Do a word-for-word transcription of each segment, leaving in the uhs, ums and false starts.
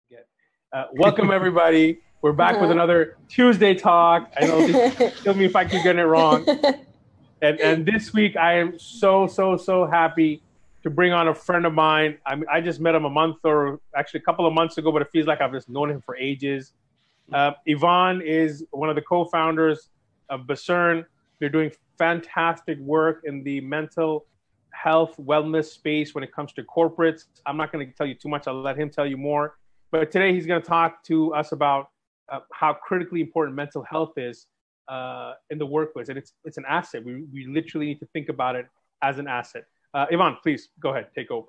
Again. Uh, welcome everybody. We're back with Uh-huh. another Tuesday talk. I know this, kill me if I keep getting it wrong. And and this week I am so so so happy to bring on a friend of mine. I mean, I just met him a month or actually a couple of months ago, but it feels like I've just known him for ages. Uh, Ivan is one of the co-founders of Becern. They're doing fantastic work in the mental health wellness space when it comes to corporates. I'm not going to tell you too much. I'll let him tell you more. But today he's going to talk to us about uh, how critically important mental health is uh, in the workplace, and it's it's an asset. We we literally need to think about it as an asset. Uh, Ivan, please go ahead, take over.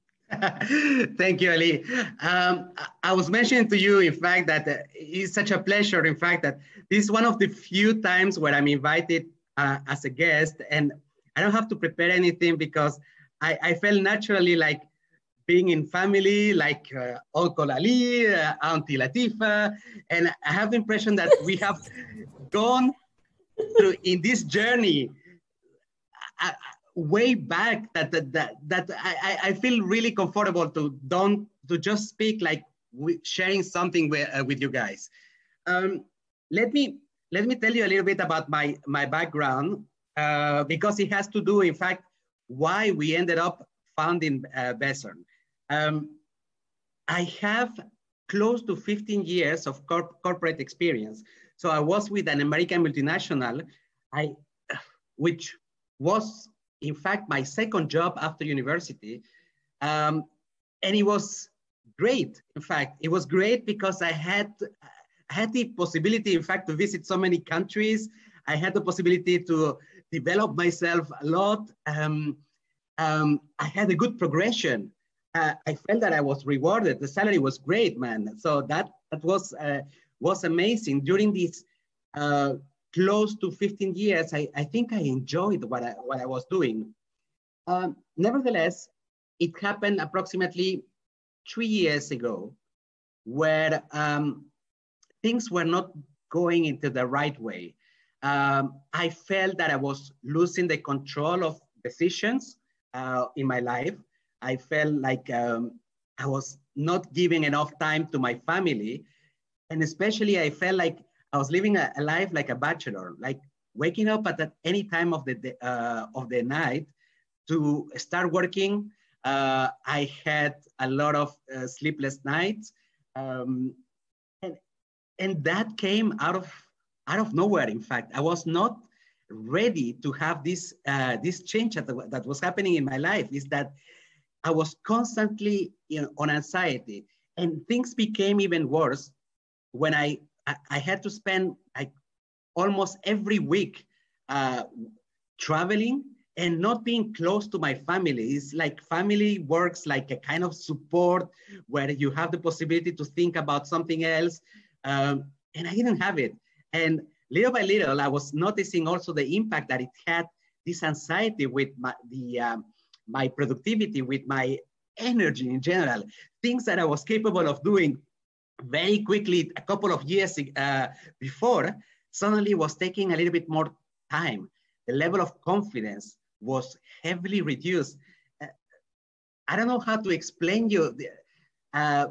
Thank you, Ali. Um, I was mentioning to you, in fact, that uh, it's such a pleasure, in fact, that this is one of the few times where I'm invited uh, as a guest, and I don't have to prepare anything because I, I felt naturally like being in family, like uh, Uncle Ali, uh, Auntie Latifa, and I have the impression that we have gone through in this journey uh, way back that that that, that I, I feel really comfortable to don't to just speak like we, sharing something with, uh, with you guys. Um, let me let me tell you a little bit about my my background uh, because it has to do, in fact, why we ended up founding uh, Becern. Um, I have close to fifteen years of corp corporate experience. So I was with an American multinational, I, which was, in fact, my second job after university. Um, and it was great. In fact, it was great because I had, I had the possibility, in fact, to visit so many countries. I had the possibility to develop myself a lot. Um, um, I had a good progression. Uh, I felt that I was rewarded. The salary was great, man. So that, that was, uh, was amazing. During these uh, close to fifteen years, I, I think I enjoyed what I, what I was doing. Um, nevertheless, it happened approximately three years ago where um, things were not going into the right way. Um, I felt that I was losing the control of decisions uh, in my life. I felt like um, I was not giving enough time to my family. And especially I felt like I was living a, a life like a bachelor, like waking up at any time of the, uh, of the night to start working. Uh, I had a lot of uh, sleepless nights. Um, and, and that came out of, out of nowhere, in fact. I was not ready to have this, uh, this change that, that was happening in my life, is that I was constantly, you know, on anxiety, and things became even worse when I, I, I had to spend like almost every week uh, traveling and not being close to my family. It's like family works like a kind of support where you have the possibility to think about something else. Um, and I didn't have it. And little by little, I was noticing also the impact that it had, this anxiety with my, the, um, my productivity, with my energy in general, things that I was capable of doing very quickly a couple of years uh, before, suddenly was taking a little bit more time. The level of confidence was heavily reduced. Uh, I don't know how to explain you. Uh,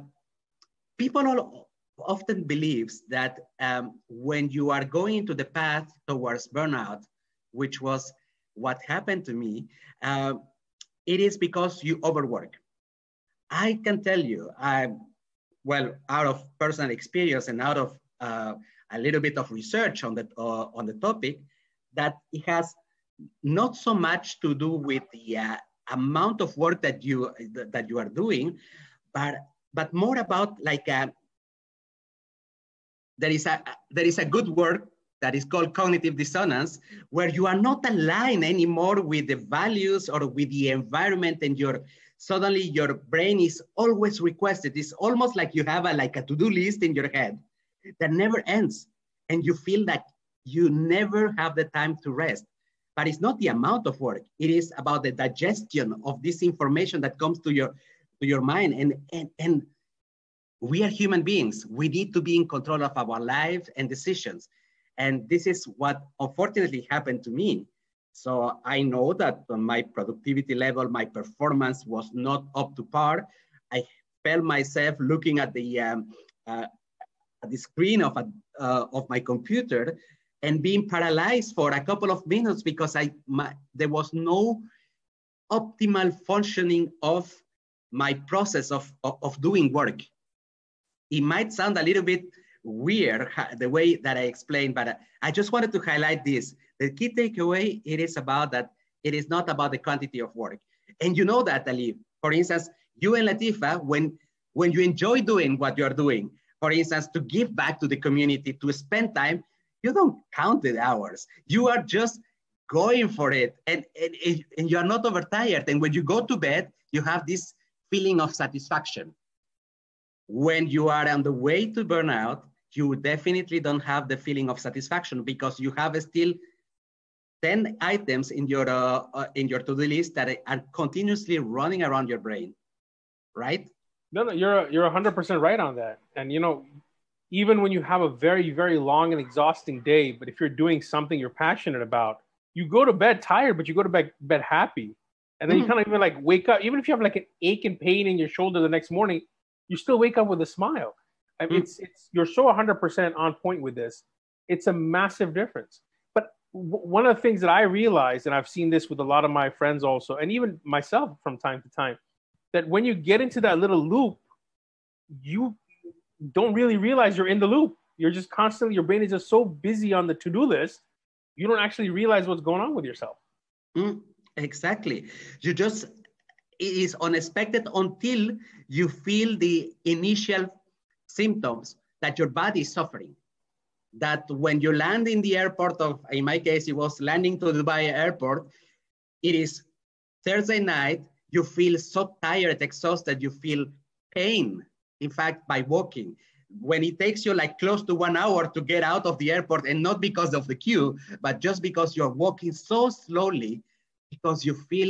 people all, often believes that um, when you are going into the path towards burnout, which was what happened to me, uh, it is because you overwork. I can tell you, I, well, out of personal experience and out of uh, a little bit of research on the, uh, on the topic, that it has not so much to do with the uh, amount of work that you, that you are doing, but, but more about like, a, there is a, there is a good word that is called cognitive dissonance, where you are not aligned anymore with the values or with the environment, and your suddenly your brain is always requested. It's almost like you have a like a to-do list in your head that never ends, and you feel that you never have the time to rest. But it's not the amount of work; it is about the digestion of this information that comes to your to your mind. And and and we are human beings. We need to be in control of our lives and decisions. And this is what unfortunately happened to me. So I know that my productivity level, my performance was not up to par. I felt myself looking at the um, uh, at the screen of a, uh, of my computer and being paralyzed for a couple of minutes because I my, there was no optimal functioning of my process of, of, of doing work. It might sound a little bit weird the way that I explained, but I just wanted to highlight this. The key takeaway, it is about that it is not about the quantity of work. And you know that, Ali. For instance, you and Latifa, when, when you enjoy doing what you're doing, for instance, to give back to the community, to spend time, you don't count the hours. You are just going for it, and, and, and you are not overtired. And when you go to bed, you have this feeling of satisfaction. When you are on the way to burnout, you definitely don't have the feeling of satisfaction because you have still ten items in your, uh, uh, in your to-do list that are continuously running around your brain, right? No, no, you're, you're one hundred percent right on that. And, you know, even when you have a very, very long and exhausting day, but if you're doing something you're passionate about, you go to bed tired, but you go to bed, bed happy. And then mm-hmm. you kind of even like wake up, even if you have like an ache and pain in your shoulder the next morning, you still wake up with a smile. I mean, mm-hmm. it's, it's, you're so one hundred percent on point with this. It's a massive difference. But w- one of the things that I realized, and I've seen this with a lot of my friends also, and even myself from time to time, that when you get into that little loop, you don't really realize you're in the loop. You're just constantly, your brain is just so busy on the to-do list, you don't actually realize what's going on with yourself. Mm, exactly. You just, it is unexpected until you feel the initial symptoms that your body is suffering. That when you land in the airport of, in my case, it was landing to Dubai airport, it is Thursday night, you feel so tired, exhausted, you feel pain, in fact, by walking. When it takes you like close to one hour to get out of the airport, and not because of the queue, but just because you're walking so slowly because you feel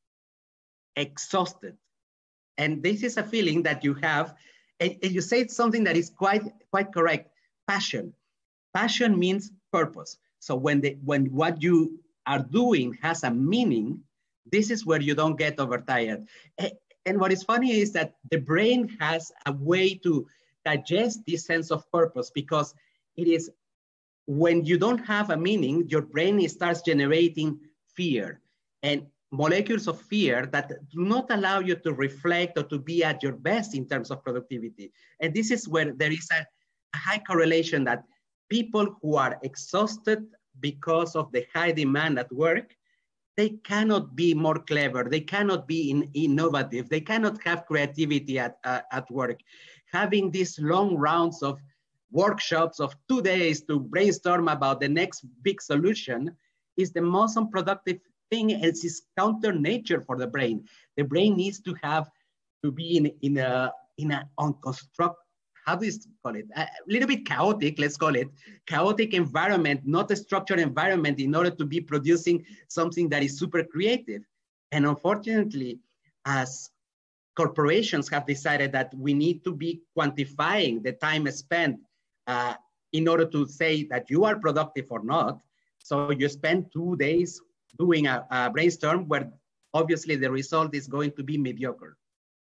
exhausted. And this is a feeling that you have, and, and you said something that is quite, quite correct, passion. Passion means purpose. So when, the, when what you are doing has a meaning, this is where you don't get overtired. And what is funny is that the brain has a way to digest this sense of purpose, because it is when you don't have a meaning, your brain starts generating fear and molecules of fear that do not allow you to reflect or to be at your best in terms of productivity. And this is where there is a, a high correlation that people who are exhausted because of the high demand at work, they cannot be more clever. They cannot be in, innovative. They cannot have creativity at, uh, at work. Having these long rounds of workshops of two days to brainstorm about the next big solution is the most unproductive thing. It's its counter nature for the brain. The brain needs to have to be in, in a in an unconstruct, how do you call it? A little bit chaotic, let's call it, chaotic environment, not a structured environment, in order to be producing something that is super creative. And unfortunately, as corporations have decided that we need to be quantifying the time spent uh, in order to say that you are productive or not. So you spend two days doing a, a brainstorm where obviously the result is going to be mediocre.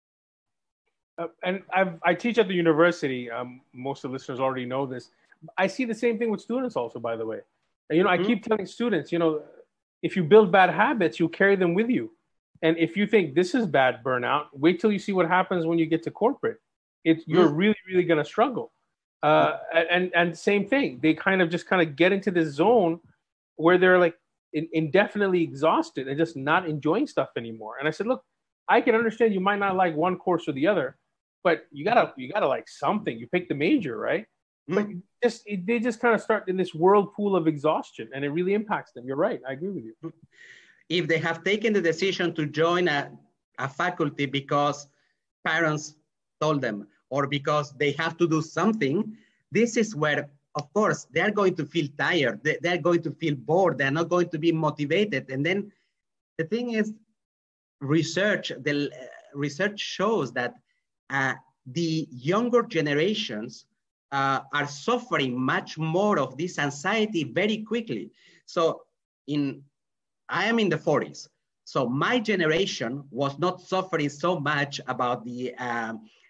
Uh, and I've, I teach at the university. Um, most of the listeners already know this. I see the same thing with students also, by the way. And, you know, mm-hmm. I keep telling students, you know, if you build bad habits, you carry them with you. And if you think this is bad burnout, wait till you see what happens when you get to corporate. It's, you're mm-hmm. really, really going to struggle. Uh, and, and same thing. They kind of just kind of get into this zone where they're like in, indefinitely exhausted and just not enjoying stuff anymore. And I said, look, I can understand you might not like one course or the other, but you gotta you gotta like something. You pick the major, right? Mm-hmm. But just it, they just kind of start in this whirlpool of exhaustion, and it really impacts them. You're right. I agree with you. If they have taken the decision to join a, a faculty because parents told them, or because they have to do something, this is where, of course, they're going to feel tired. They, they're going to feel bored. They're not going to be motivated. And then the thing is, research, the uh, research shows that uh, the younger generations uh, are suffering much more of this anxiety very quickly. So in, I am in the forties. So my generation was not suffering so much about the, um,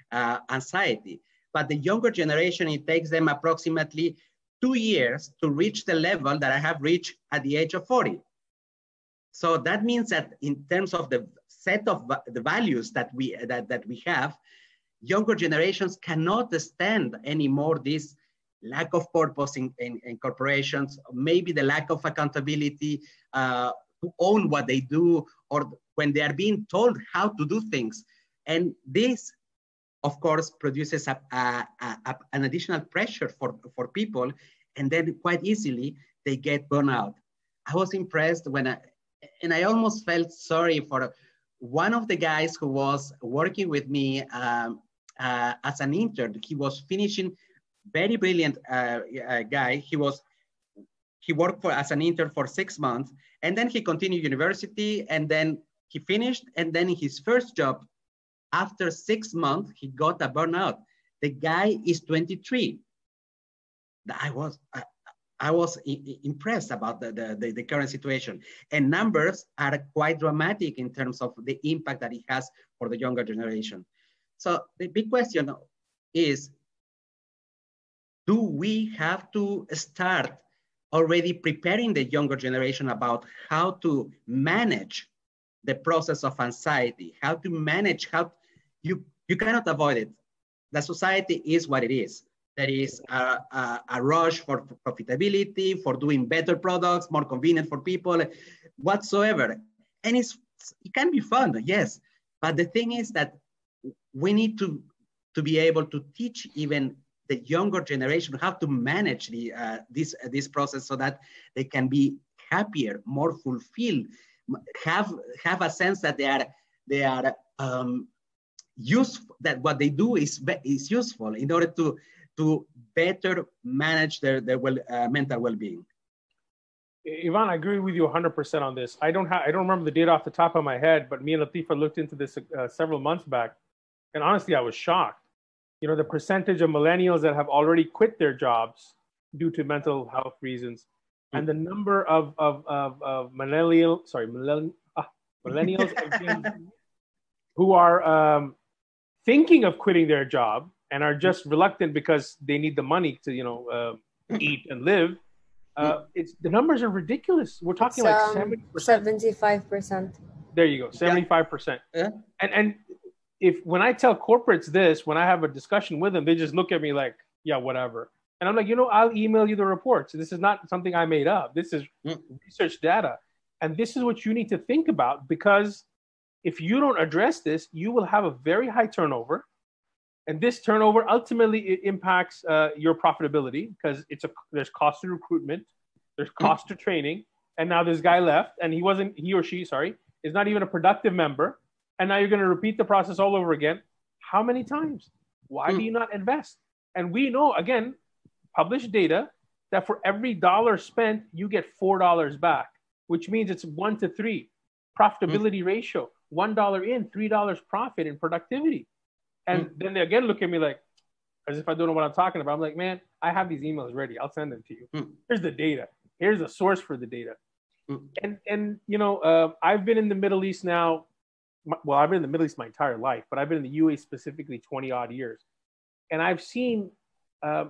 uh, anxiety. But the younger generation, it takes them approximately two years to reach the level that I have reached at the age of forty. So that means that in terms of the set of the values that we, that, that we have, younger generations cannot stand anymore this lack of purpose in, in, in corporations, maybe the lack of accountability uh, to own what they do, or when they are being told how to do things. And this, of course, produces a, a, a, an additional pressure for, for people, and then quite easily they get burnout. I was impressed when I, and I almost felt sorry for one of the guys who was working with me um, uh, as an intern. He was finishing, very brilliant uh, uh, guy. He was, he worked for as an intern for six months, and then he continued university, and then he finished, and then in his first job, after six months, he got a burnout. The guy is twenty-three. I was, I, I was impressed about the, the, the, the current situation. And numbers are quite dramatic in terms of the impact that it has for the younger generation. So the big question is, do we have to start already preparing the younger generation about how to manage the process of anxiety, how to manage, how you, you cannot avoid it. The society is what it is. There is a, a, a rush for profitability, for doing better products, more convenient for people, whatsoever. And it's, it can be fun, yes. But the thing is that we need to, to be able to teach even the younger generation how to manage the, uh, this, uh, this process so that they can be happier, more fulfilled, have, have a sense that they are, they are um, useful, that what they do is, is useful in order to, to better manage their, their well, uh, mental well-being. Ivan, I agree with you one hundred percent on this. I don't have, I don't remember the data off the top of my head, but me and Latifa looked into this uh, several months back, and honestly, I was shocked. You know, the percentage of millennials that have already quit their jobs due to mental health reasons, and the number of of of, of millennial, sorry, millenn, ah, millennials who are um, thinking of quitting their job and are just reluctant because they need the money to, you know, uh, eat and live. Uh, it's the numbers are ridiculous. We're talking it's, like um, seventy percent. seventy-five percent. There you go, seventy-five percent. Yeah. And and if when I tell corporates this, when I have a discussion with them, they just look at me like, yeah, whatever. And I'm like, you know, I'll email you the reports. This is not something I made up. This is mm. research data. And this is what you need to think about, because if you don't address this, you will have a very high turnover. And this turnover ultimately it impacts uh, your profitability, because it's a there's cost to recruitment, there's cost to training, and now this guy left, and he wasn't he or she sorry is not even a productive member, and now you're going to repeat the process all over again. How many times? Why do you not invest? And we know, again, published data that for every dollar spent, you get four dollars back, which means it's one to three profitability ratio. One dollar in, three dollars profit in productivity. And mm. then they again look at me like, as if I don't know what I'm talking about. I'm like, man, I have these emails ready. I'll send them to you. Mm. Here's the data. Here's the source for the data. Mm. And, and you know, uh, I've been in the Middle East now. Well, I've been in the Middle East my entire life, but I've been in the U A E specifically twenty odd years. And I've seen, uh,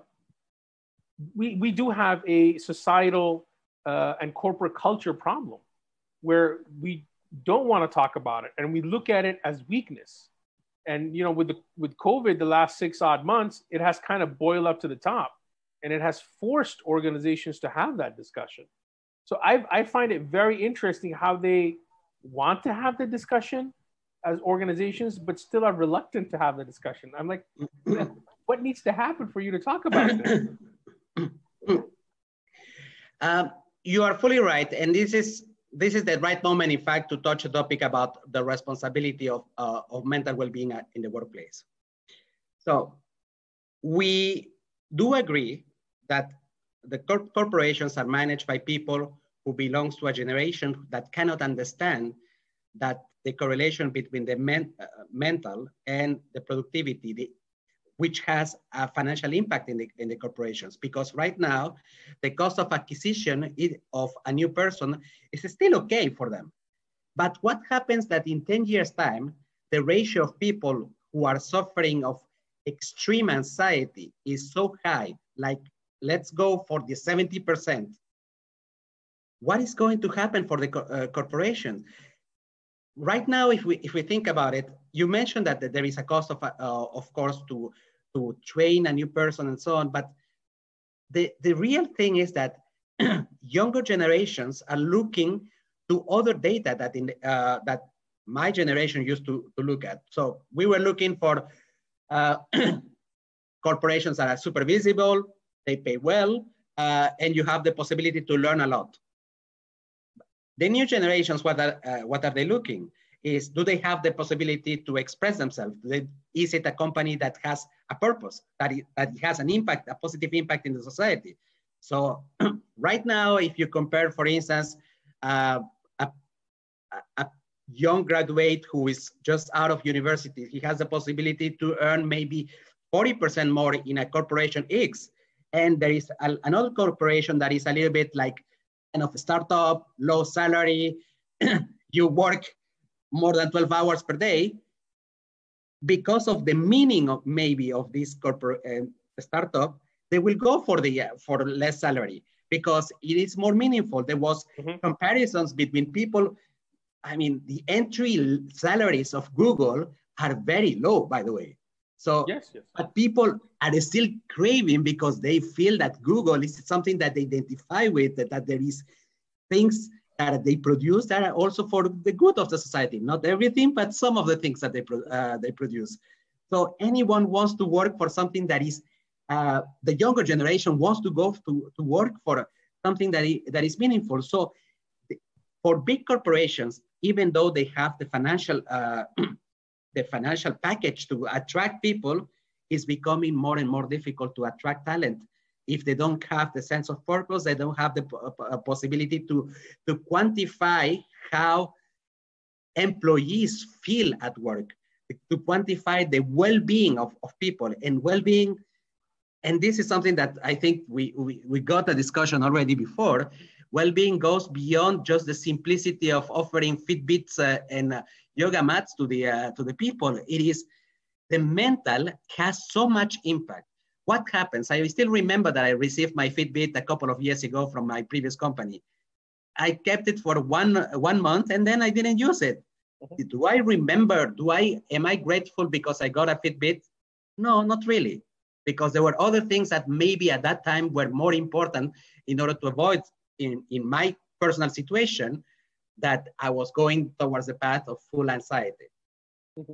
we, we do have a societal uh, and corporate culture problem where we don't want to talk about it. And we look at it as weakness. And, you know, with the, with COVID, the last six odd months, it has kind of boiled up to the top, and it has forced organizations to have that discussion. So I, I find it very interesting how they want to have the discussion as organizations, but still are reluctant to have the discussion. I'm like, what needs to happen for you to talk about this? Um, you are fully right. And this is This is the right moment, in fact, to touch a topic about the responsibility of, uh, of mental well-being in the workplace. So we do agree that the corp corporations are managed by people who belong to a generation that cannot understand that the correlation between the men uh, mental and the productivity, the, which has a financial impact in the, in the corporations. Because right now, the cost of acquisition of a new person is still okay for them. But what happens that in ten years time, the ratio of people who are suffering of extreme anxiety is so high, like let's go for the seventy percent, what is going to happen for the co uh, corporation? Right now, if we if we think about it, you mentioned that, that there is a cost of, uh, of course, to, to train a new person and so on, but the, the real thing is that younger generations are looking to other data that, in, uh, that my generation used to, to look at. So we were looking for uh, corporations that are super visible, they pay well, uh, and you have the possibility to learn a lot. The new generations, what are, uh, what are they looking? Is do they have the possibility to express themselves? They, is it a company that has a purpose, that it, that it has an impact, a positive impact in the society? So right now, if you compare, for instance, uh, a, a young graduate who is just out of university, he has the possibility to earn maybe forty percent more in a corporation X. And there is a, another corporation that is a little bit like kind of a startup, low salary, you work more than twelve hours per day. Because of the meaning of maybe of this corporate uh, startup, they will go for the uh, for less salary because it is more meaningful. There was mm-hmm. comparisons between people. I mean, the entry salaries of Google are very low, by the way. So, yes, yes. But people are still craving because they feel that Google is something that they identify with, that, that there is things that they produce that are also for the good of the society. Not everything, but some of the things that they, uh, they produce. So anyone wants to work for something that is, uh, the younger generation wants to go to, to work for something that is, that is meaningful. So for big corporations, even though they have the financial uh, the financial package to attract people, is becoming more and more difficult to attract talent. If they don't have the sense of purpose, they don't have the uh, possibility to, to quantify how employees feel at work, to quantify the well-being of, of people and well-being. And this is something that I think we, we, we got a discussion already before. Well-being goes beyond just the simplicity of offering Fitbits uh, and uh, yoga mats to the, uh, to the people. It is the mental has so much impact. What happens? I still remember that I received my Fitbit a couple of years ago from my previous company. I kept it for one, one month and then I didn't use it. Mm-hmm. Do I remember, do I, am I grateful because I got a Fitbit? No, not really. Because there were other things that maybe at that time were more important in order to avoid in, in my personal situation that I was going towards the path of full anxiety. Mm-hmm.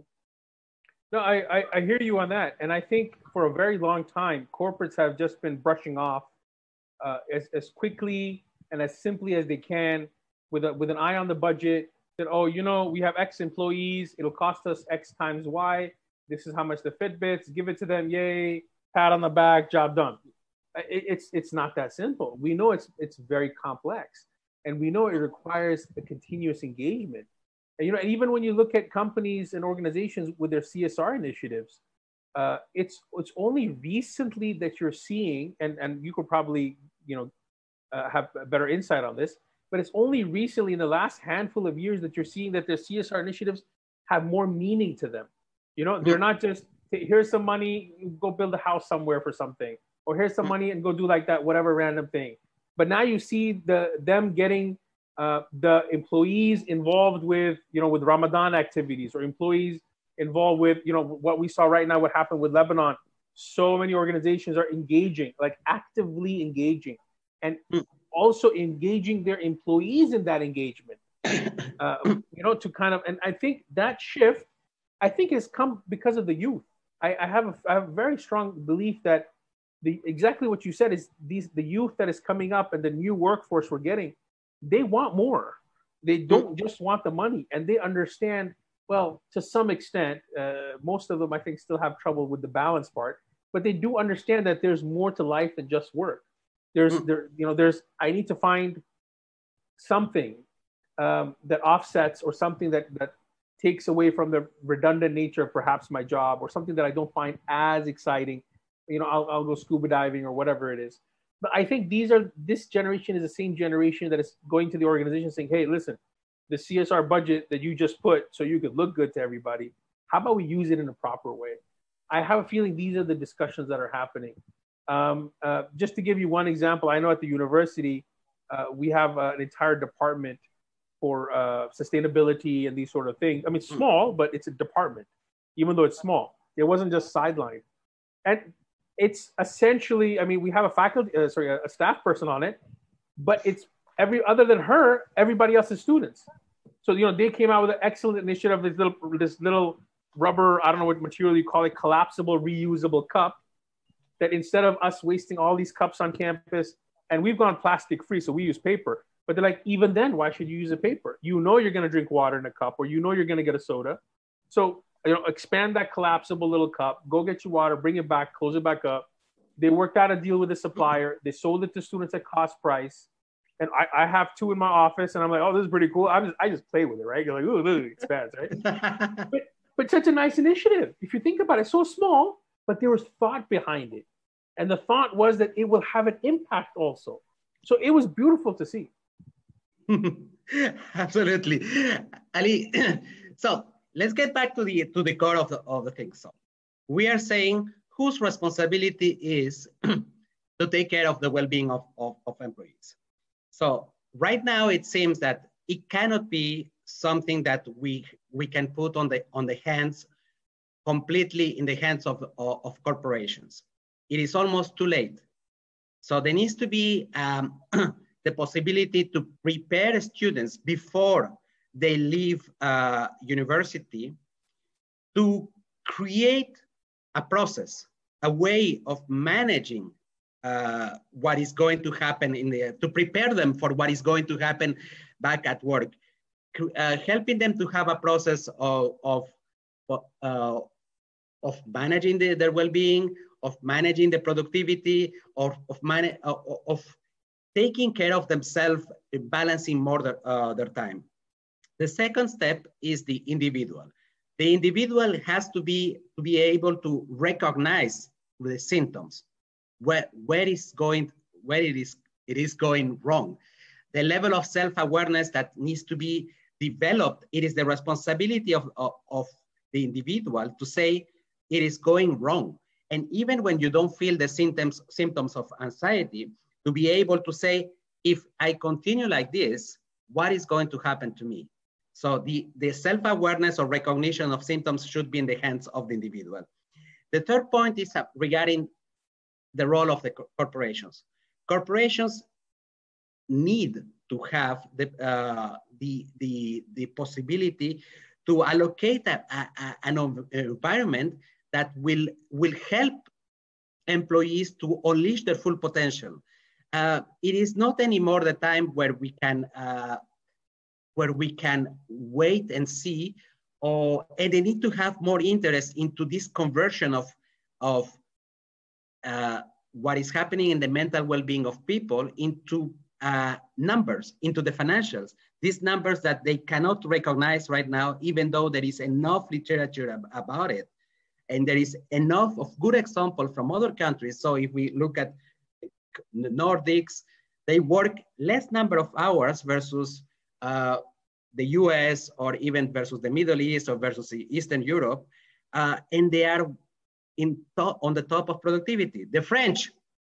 No, I, I, I hear you on that. And I think for a very long time, corporates have just been brushing off uh, as, as quickly and as simply as they can with, a, with an eye on the budget that, oh, you know, we have X employees, it'll cost us X times Y. This is how much the Fitbits, give it to them, yay, pat on the back, job done. It, it's, it's not that simple. We know it's, it's very complex. And we know it requires a continuous engagement. And, you know, and even when you look at companies and organizations with their C S R initiatives, uh, it's it's only recently that you're seeing, and, and you could probably, you know, uh, have a better insight on this, but it's only recently in the last handful of years that you're seeing that their C S R initiatives have more meaning to them. You know, they're not just, here's some money, go build a house somewhere for something, or here's some money and go do like that, whatever random thing. But now you see the them getting uh, the employees involved with, you know, with Ramadan activities, or employees involved with, you know, what we saw right now, what happened with Lebanon. So many organizations are engaging, like actively engaging, and also engaging their employees in that engagement. Uh, you know, to kind of, and I think that shift, I think has come because of the youth. I, I have a, I have a very strong belief that the exactly what you said is these the youth that is coming up and the new workforce we're getting, they want more. They don't just want the money, and they understand, well, to some extent, uh, most of them I think still have trouble with the balance part, but they do understand that there's more to life than just work. There's mm. there, you know, there's I need to find something um, that offsets, or something that that takes away from the redundant nature of perhaps my job, or something that I don't find as exciting. You know, I'll, I'll go scuba diving or whatever it is. But I think these are, this generation is the same generation that is going to the organization saying, hey, listen, the C S R budget that you just put so you could look good to everybody, how about we use it in a proper way? I have a feeling these are the discussions that are happening. Um, uh, just to give you one example, I know at the university, uh, we have uh, an entire department for uh, sustainability and these sort of things. I mean, it's small, but it's a department, even though it's small. It wasn't just sidelined. And it's essentially, I mean, we have a faculty, uh, sorry, a staff person on it, but it's every, other than her, everybody else is students. So, you know, they came out with an excellent initiative, this little, this little rubber, I don't know what material you call it, collapsible, reusable cup, that instead of us wasting all these cups on campus, and we've gone plastic free, so we use paper, but they're like, even then, why should you use a paper? You know you're going to drink water in a cup, or you know you're going to get a soda. So, you know, expand that collapsible little cup, go get your water, bring it back, close it back up. They worked out a deal with the supplier. They sold it to students at cost price. And I, I have two in my office, and I'm like, oh, this is pretty cool. I just, I just play with it, right? You're like, ooh, look, it expands, right? but, but such a nice initiative. If you think about it, so small, but there was thought behind it. And the thought was that it will have an impact also. So it was beautiful to see. Absolutely. Ali, so let's get back to the, to the core of the, of the thing. So we are saying whose responsibility is to take care of the well-being of, of, of employees. So right now it seems that it cannot be something that we, we can put on the, on the hands, completely in the hands of, of, of corporations. It is almost too late. So there needs to be um, the possibility to prepare students before they leave uh, university to create a process, a way of managing uh, what is going to happen in the, to prepare them for what is going to happen back at work, uh, helping them to have a process of, of, uh, of managing the, their well-being, of managing the productivity, or of, man of, of taking care of themselves, balancing more their, uh, their time. The second step is the individual. The individual has to be, to be able to recognize the symptoms, where, where, is going, where it, is, it is going wrong. The level of self-awareness that needs to be developed, it is the responsibility of, of, of the individual to say it is going wrong. And even when you don't feel the symptoms, symptoms of anxiety, to be able to say, if I continue like this, what is going to happen to me? So the, the self-awareness or recognition of symptoms should be in the hands of the individual. The third point is regarding the role of the corporations. Corporations need to have the, uh, the, the, the possibility to allocate a, a, an environment that will, will help employees to unleash their full potential. Uh, it is not anymore the time where we can, uh, where we can wait and see, or, and they need to have more interest into this conversion of, of uh, what is happening in the mental well-being of people into uh, numbers, into the financials. These numbers that they cannot recognize right now, even though there is enough literature ab about it. And there is enough of good example from other countries. So if we look at the Nordics, they work less number of hours versus uh, the U S, or even versus the Middle East, or versus Eastern Europe. Uh, and they are in top, on the top of productivity. The French,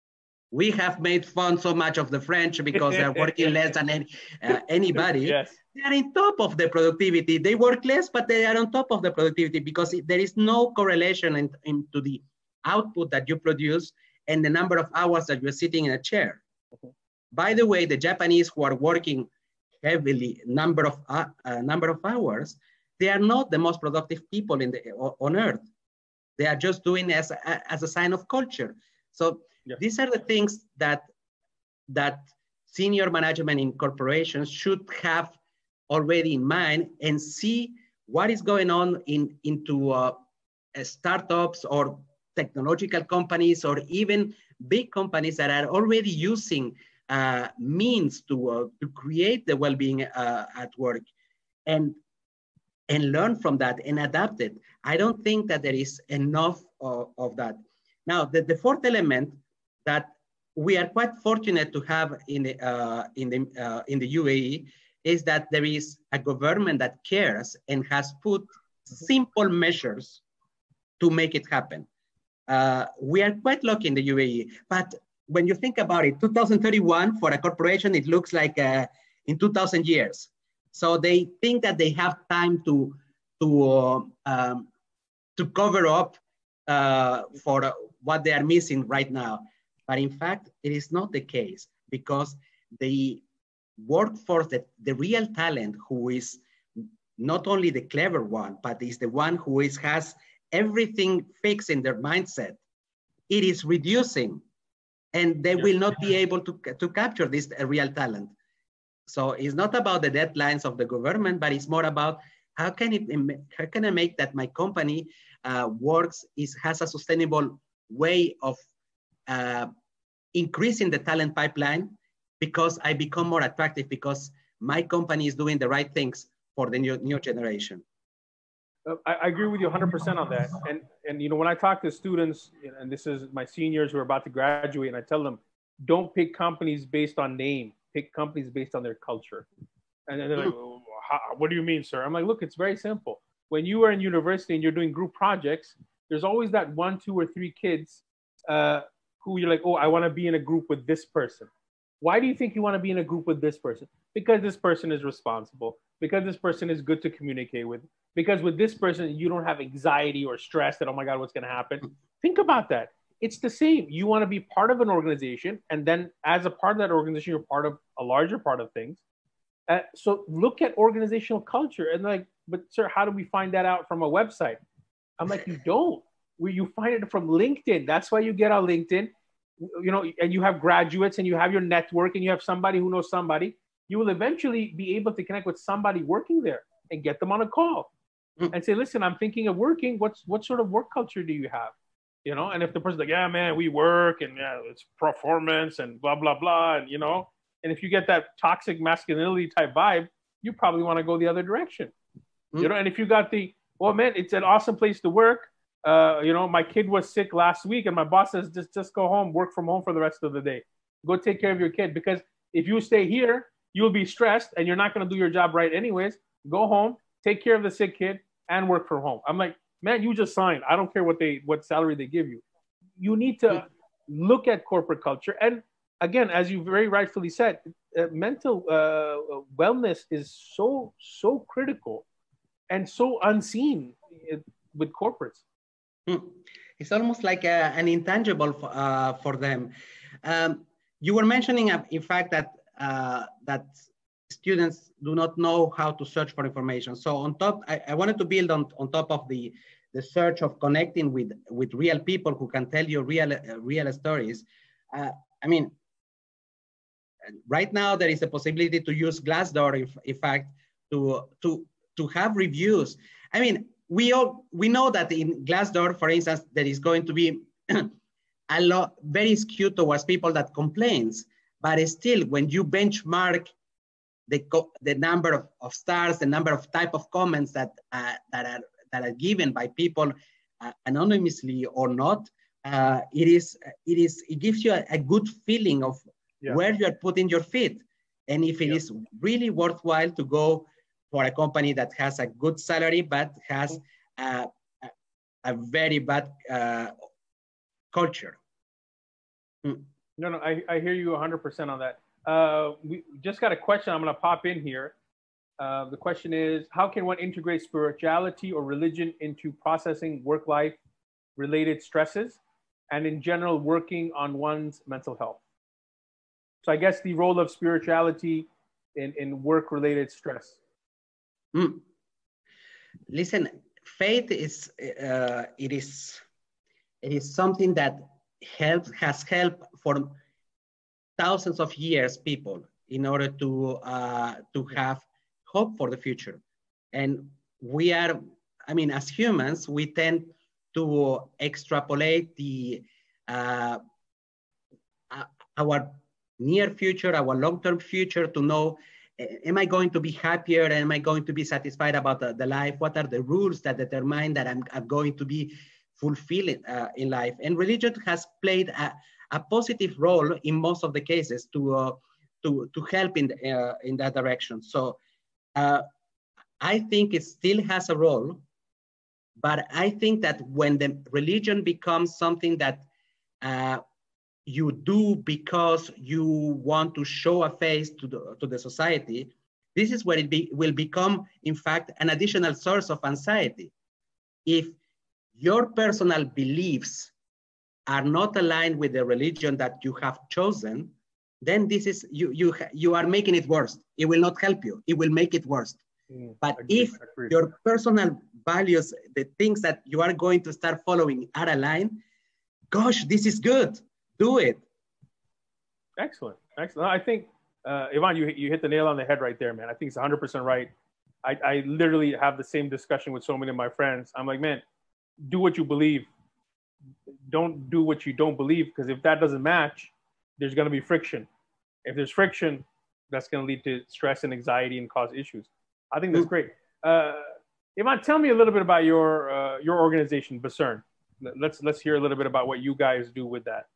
we have made fun so much of the French because they're working less than any, uh, anybody. Yes. They are in top of the productivity. They work less, but they are on top of the productivity because there is no correlation in, into the output that you produce and the number of hours that you're sitting in a chair. Mm-hmm. By the way, the Japanese who are working heavily number of, uh, uh, number of hours, they are not the most productive people in the, on earth. They are just doing it as a, as a sign of culture. So yeah. These are the things that, that senior management in corporations should have already in mind and see what is going on in, into uh, startups or technological companies, or even big companies that are already using uh, means to, uh, to create the well-being uh, at work, and, and learn from that and adapt it. I don't think that there is enough of, of that. Now, the, the fourth element that we are quite fortunate to have in the, uh, in, the, uh, in the U A E is that there is a government that cares and has put simple measures to make it happen. Uh, we are quite lucky in the U A E, but when you think about it, two thousand thirty-one for a corporation, it looks like uh, in two thousand years. So they think that they have time to, to, uh, um, to cover up uh, for uh, what they are missing right now. But in fact, it is not the case, because the workforce, that the real talent who is not only the clever one, but is the one who is, has everything fixed in their mindset, it is reducing, and they yeah. will not be able to, to capture this uh, real talent. So it's not about the deadlines of the government, but it's more about how can it, how can I make that my company uh, works, is, has a sustainable way of uh, increasing the talent pipeline, because I become more attractive, because my company is doing the right things for the new, new generation. I, I agree with you one hundred percent on that. And, and, you know, when I talk to students, and this is my seniors who are about to graduate, and I tell them, don't pick companies based on name, pick companies based on their culture. And they're like, well, how, what do you mean, sir? I'm like, look, it's very simple. When you are in university and you're doing group projects, there's always that one, two, or three kids uh, who you're like, oh, I want to be in a group with this person. Why do you think you want to be in a group with this person? Because this person is responsible, because this person is good to communicate with, because with this person, you don't have anxiety or stress that, oh my God, what's going to happen? Think about that. It's the same. You want to be part of an organization, and then as a part of that organization, you're part of a larger part of things. Uh, so look at organizational culture, and like, but sir, how do we find that out from a website? I'm like, you don't. Where you find it from LinkedIn. That's why you get on LinkedIn, you know, and you have graduates, and you have your network, and you have somebody who knows somebody. You will eventually be able to connect with somebody working there and get them on a call mm. and say, listen, I'm thinking of working. What's what sort of work culture do you have? You know, and if the person's like, yeah, man, we work, and yeah, it's performance and blah, blah, blah. And, you know, and if you get that toxic masculinity type vibe, you probably want to go the other direction. Mm. You know, and if you got the, well, man, it's an awesome place to work. Uh, you know, my kid was sick last week, and my boss says, just, just go home, work from home for the rest of the day. Go take care of your kid. Because if you stay here, you'll be stressed and you're not going to do your job right anyways. Go home, take care of the sick kid, and work from home. I'm like, man, you just signed. I don't care what they, what salary they give you. You need to look at corporate culture. And again, as you very rightfully said, uh, mental uh, wellness is so, so critical and so unseen with corporates. It's almost like a, an intangible for, uh, for them. Um, you were mentioning, uh, in fact, that uh, that students do not know how to search for information. So on top, I, I wanted to build on, on top of the, the search of connecting with, with real people who can tell you real, uh, real stories. Uh, I mean, right now there is a possibility to use Glassdoor, in, in fact, to, to, to have reviews. I mean, we all, we know that in Glassdoor, for instance, there is going to be a lot, very skewed towards people that complains, but still, when you benchmark the, the number of, of stars, the number of type of comments that, uh, that, are, that are given by people uh, anonymously or not, uh, it, is, it, is, it gives you a, a good feeling of yeah. where you're putting your feet. And if it yeah. is really worthwhile to go for a company that has a good salary, but has a, a, a very bad uh, culture. Hmm. No, no, I, I hear you one hundred percent on that. Uh, we just got a question. I'm going to pop in here. Uh, the question is, how can one integrate spirituality or religion into processing work-life related stresses and in general working on one's mental health? So I guess the role of spirituality in, in work-related stress. Mm. Listen, faith is, uh, it is, it is something that helps, has helped for thousands of years people in order to, uh, to have hope for the future. And we are, I mean, as humans, we tend to extrapolate the, uh, our near future, our long-term future to know, am I going to be happier? Am I going to be satisfied about the, the life? What are the rules that determine that I'm, I'm going to be fulfilled uh, in life? And religion has played a, a positive role in most of the cases to, uh, to, to help in, uh, in that direction. So uh, I think it still has a role, But I think that when the religion becomes something that uh, you do because you want to show a face to the, to the society, this is where it be, will become, in fact, an additional source of anxiety. If your personal beliefs are not aligned with the religion that you have chosen, then this is, you, you, you are making it worse. It will not help you. It will make it worse. Mm, but agree, if agree. Your personal values, the things that you are going to start following are aligned, gosh, this is good. Do it. Excellent. Excellent. I think, uh, Ivan, you, you hit the nail on the head right there, man. I think it's one hundred percent right. I, I literally have the same discussion with so many of my friends. I'm like, man, do what you believe. Don't do what you don't believe, because if that doesn't match, there's going to be friction. If there's friction, that's going to lead to stress and anxiety and cause issues. I think that's great. Uh, Ivan, tell me a little bit about your uh, your organization, Becern. Let's let's hear a little bit about what you guys do with that.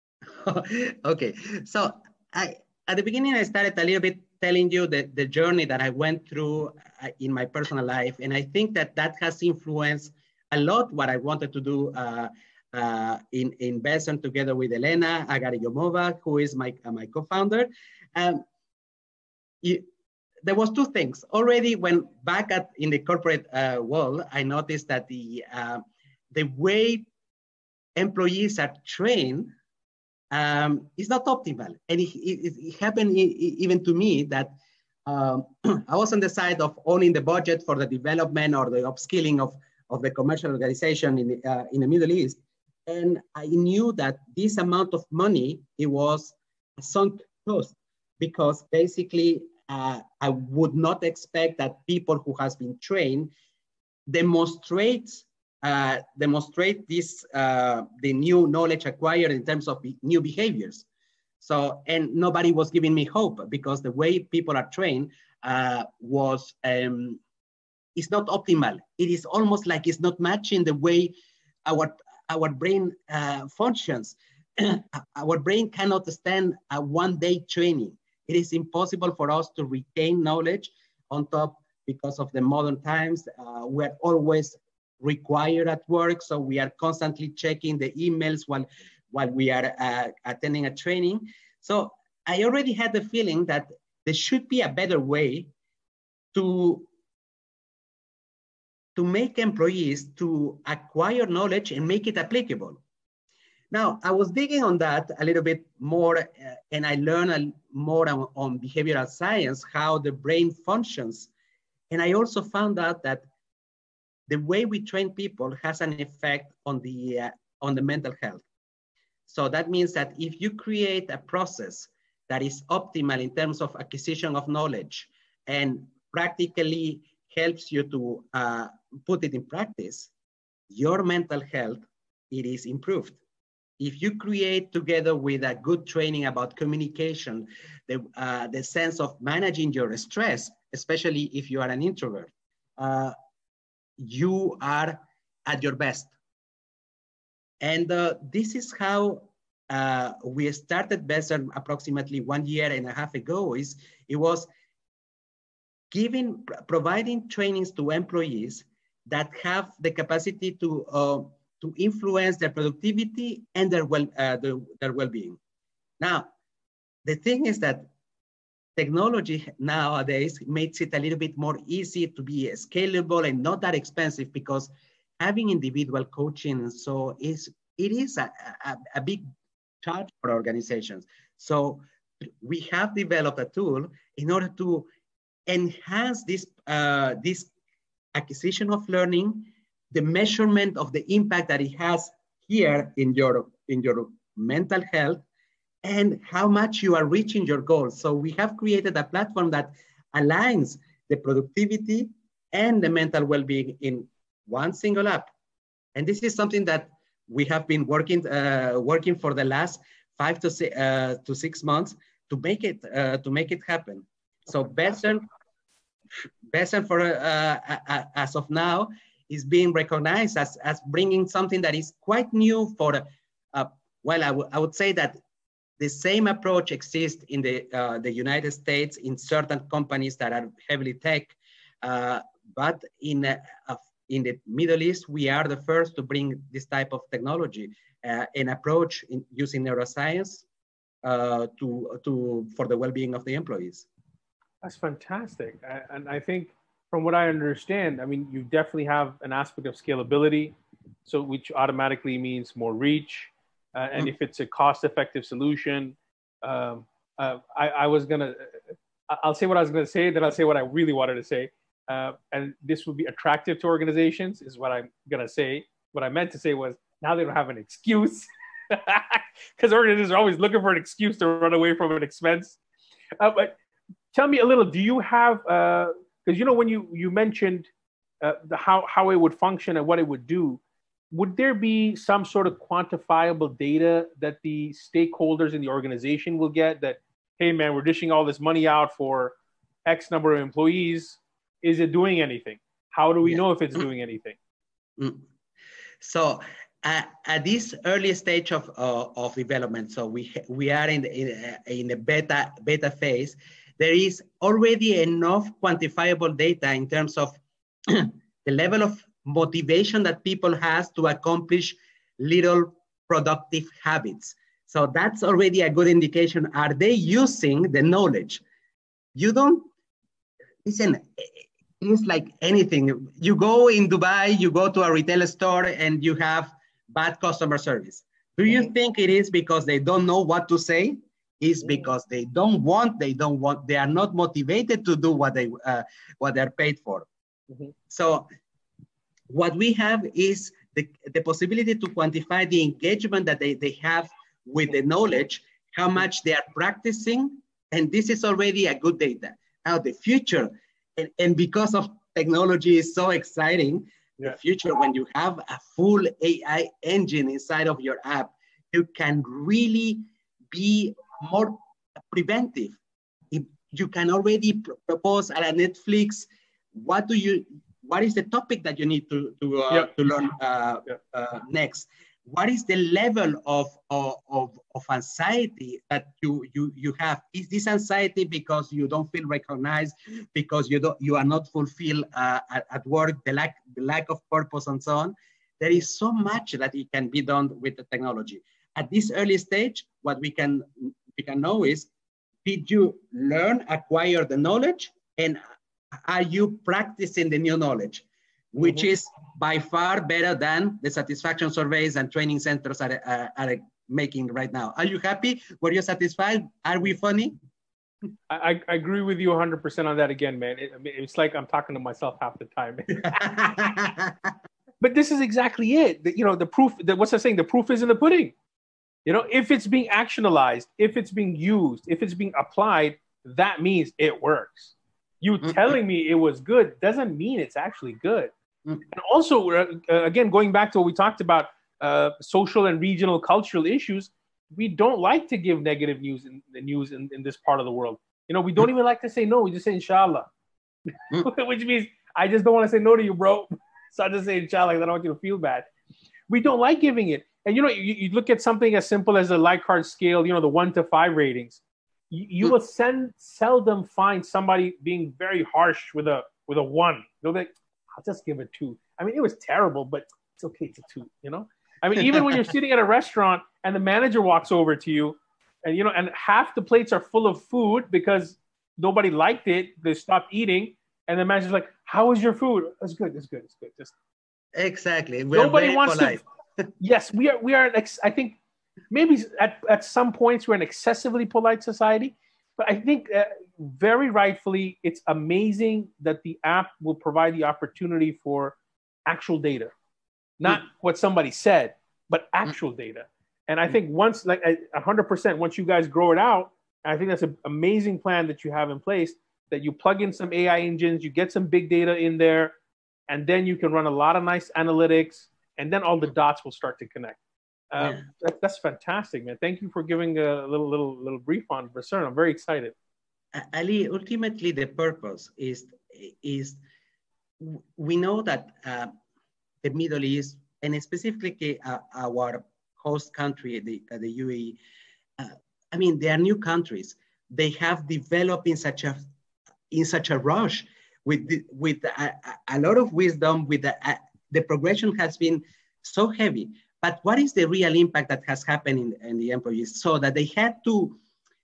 Okay, so I at the beginning I started a little bit telling you the, the journey that I went through uh, in my personal life, and I think that that has influenced a lot what I wanted to do uh, uh, in in Becern together with Elena Agaryomova, who is my uh, my co-founder. Um, you, there was two things already when back at in the corporate uh, world. I noticed that the uh, the way employees are trained um, is not optimal, and it, it, it happened even to me that um, I was on the side of owning the budget for the development or the upskilling of of the commercial organization in the, uh, in the Middle East, and I knew that this amount of money it was a sunk cost, because basically. Uh, I would not expect that people who has been trained demonstrate uh, demonstrate this uh, the new knowledge acquired in terms of be new behaviors. So, and nobody was giving me hope, because the way people are trained uh, was um, is not optimal. It is almost like it's not matching the way our our brain uh, functions. Our brain cannot stand a one-day training. It is impossible for us to retain knowledge on top because of the modern times. Uh, we're always required at work, so we are constantly checking the emails while, while we are uh, attending a training. So I already had the feeling that there should be a better way to, to make employees to acquire knowledge and make it applicable. Now, I was digging on that a little bit more, uh, and I learned a, more on, on behavioral science, how the brain functions. And I also found out that the way we train people has an effect on the, uh, on the mental health. So that means that if you create a process that is optimal in terms of acquisition of knowledge and practically helps you to uh, put it in practice, your mental health, it is improved. If you create together with a good training about communication, the, uh, the sense of managing your stress, especially if you are an introvert, uh, you are at your best. And uh, this is how uh, we started Becern approximately one year and a half ago. Is it was giving, providing trainings to employees that have the capacity to uh, to influence their productivity and their well, uh, their, their well-being. Now, the thing is that technology nowadays makes it a little bit more easy to be scalable and not that expensive, because having individual coaching and so is it is a, a, a big charge for organizations. So we have developed a tool in order to enhance this uh, this acquisition of learning, the measurement of the impact that it has here in your, in your mental health, and how much you are reaching your goals. So we have created a platform that aligns the productivity and the mental well-being in one single app. And this is something that we have been working, uh, working for the last five to six, uh, to six months to make it, uh, to make it happen. So Becern, Becern for, uh, uh, as of now, is being recognized as, as bringing something that is quite new for, uh, well, I, I would say that the same approach exists in the, uh, the United States in certain companies that are heavily tech, uh, but in, uh, in the Middle East, we are the first to bring this type of technology uh, and approach in using neuroscience uh, to, to, for the well-being of the employees. That's fantastic. I, and I think from what I understand, I mean, you definitely have an aspect of scalability, so which automatically means more reach. Uh, and if it's a cost-effective solution, um, uh, I, I was gonna, I'll say what I was gonna say, then I'll say what I really wanted to say. Uh, and this would be attractive to organizations, is what I'm gonna say. What I meant to say was, now they don't have an excuse, because organizations are always looking for an excuse to run away from an expense. Uh, but tell me a little. Do you have? Because uh, you know when you you mentioned uh, the, how how it would function and what it would do. Would there be some sort of quantifiable data that the stakeholders in the organization will get that, hey, man, we're dishing all this money out for X number of employees. Is it doing anything? How do we yeah. know if it's doing anything? So uh, at this early stage of, uh, of development, so we, we are in the, in, in the beta, beta phase, there is already enough quantifiable data in terms of the level of motivation that people has to accomplish little productive habits. So that's already a good indication. Are they using the knowledge? You don't, listen, it's like anything. You go in Dubai, you go to a retail store and you have bad customer service. Do you mm-hmm. think it is because they don't know what to say? It's mm-hmm. because they don't want, they don't want, they are not motivated to do what, they, uh, what they're paid for. Mm-hmm. So what we have is the, the possibility to quantify the engagement that they, they have with the knowledge, how much they are practicing, and this is already a good data. Now the future, and, and because of technology is so exciting, yeah. the future when you have a full A I engine inside of your app, you can really be more preventive. If you can already pr propose at a Netflix, what do you, what is the topic that you need to, to, uh, yep. to learn uh, yep. uh, next? What is the level of, of, of, of anxiety that you, you, you have? Is this anxiety because you don't feel recognized, because you, don't, you are not fulfilled uh, at, at work, the lack, the lack of purpose and so on? There is so much that it can be done with the technology. At this early stage, what we can, we can know is, did you learn, acquire the knowledge, and are you practicing the new knowledge, which mm-hmm. is by far better than the satisfaction surveys and training centers are, uh, are making right now. Are you happy? Were you satisfied? Are we funny? I, I agree with you one hundred percent on that again, man. It, it's like I'm talking to myself half the time. But this is exactly it. The, you know, the proof, the, what's I saying? The proof is in the pudding. You know, if it's being actionalized, if it's being used, if it's being applied, that means it works. You mm-hmm. telling me it was good doesn't mean it's actually good. Mm-hmm. And also, uh, again, going back to what we talked about, uh, social and regional cultural issues, we don't like to give negative news in the news in, in this part of the world. You know, we don't mm-hmm. even like to say no. We just say inshallah, mm-hmm. which means I just don't want to say no to you, bro. So I just say inshallah, I don't want you to feel bad. We don't like giving it. And, you know, you, you look at something as simple as a Likert scale, you know, the one to five ratings. You, you will send, seldom find somebody being very harsh with a with a one. They'll be like, I'll just give it two. I mean, it was terrible, but it's okay to two, you know? I mean, even when you're sitting at a restaurant and the manager walks over to you and, you know, and half the plates are full of food because nobody liked it, they stopped eating. And the manager's like, how was your food? It's good, it's good, it's good. Just Exactly. We're nobody wants polite. to. Yes, we are, we are, I think, maybe at, at some points we're an excessively polite society, but I think uh, very rightfully, it's amazing that the app will provide the opportunity for actual data, not mm. what somebody said, but actual mm. data. And I think once, like a hundred percent, once you guys grow it out, I think that's an amazing plan that you have in place, that you plug in some A I engines, you get some big data in there, and then you can run a lot of nice analytics, and then all the dots will start to connect. Um, yeah. that, that's fantastic, man. Thank you for giving a little, little, little brief on Recern. I'm very excited. Ali, ultimately the purpose is, is we know that uh, the Middle East, and specifically uh, our host country, the, uh, the U A E, uh, I mean, they are new countries. They have developed in such a, in such a rush. with the, with a, a lot of wisdom, with the, uh, the progression has been so heavy. But what is the real impact that has happened in, in the employees? So that they had to,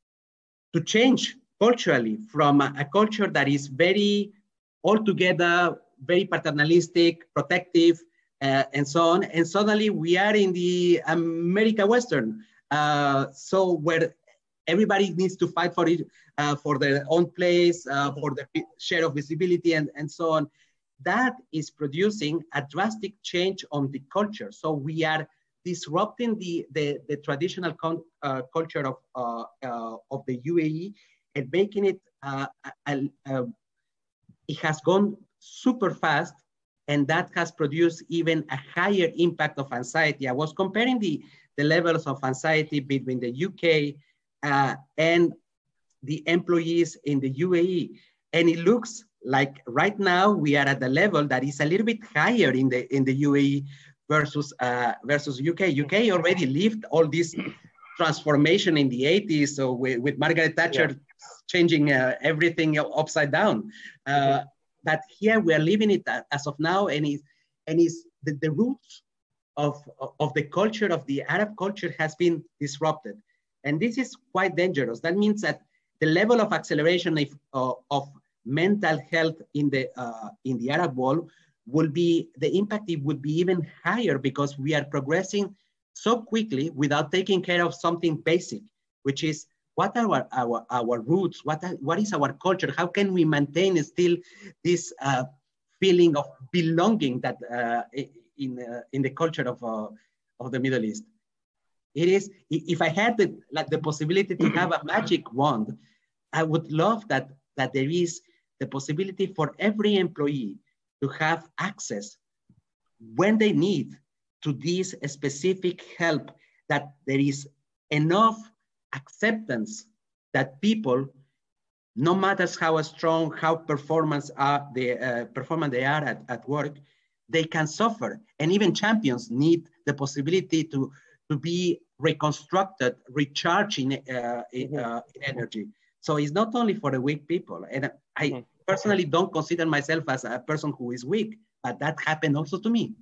to change culturally from a, a culture that is very altogether, very paternalistic, protective, uh, and so on. And suddenly we are in the America Western. Uh, so where everybody needs to fight for it, uh, for their own place, uh, for the share of visibility, and, and so on. That is producing a drastic change on the culture. So we are disrupting the, the, the traditional con, uh, culture of, uh, uh, of the U A E and making it, uh, a, a, it has gone super fast, and that has produced even a higher impact of anxiety. I was comparing the, the levels of anxiety between the U K uh, and the employees in the U A E. And it looks like right now we are at the level that is a little bit higher in the in the U A E versus uh, versus U K. U K already lived all this transformation in the eighties, so with, with Margaret Thatcher yeah. changing uh, everything upside down. Uh, mm-hmm. But here we are living it as of now, and is and is the, the roots of of the culture of the Arab culture has been disrupted, and this is quite dangerous. That means that the level of acceleration of, uh, of mental health in the uh, in the Arab world will be, the impact it would be even higher, because we are progressing so quickly without taking care of something basic, which is what are our our, our roots, what are, what is our culture, how can we maintain still this uh, feeling of belonging that uh, in uh, in the culture of uh, of the Middle East. It is, if I had the like the possibility to have a magic wand, I would love that that there is the possibility for every employee to have access when they need to this specific help, that there is enough acceptance that people, no matter how strong, how performance are they, uh, performance they are at, at work, they can suffer. And even champions need the possibility to, to be reconstructed, recharging uh, in, uh, in energy. So it's not only for the weak people. And I personally don't consider myself as a person who is weak, but that happened also to me.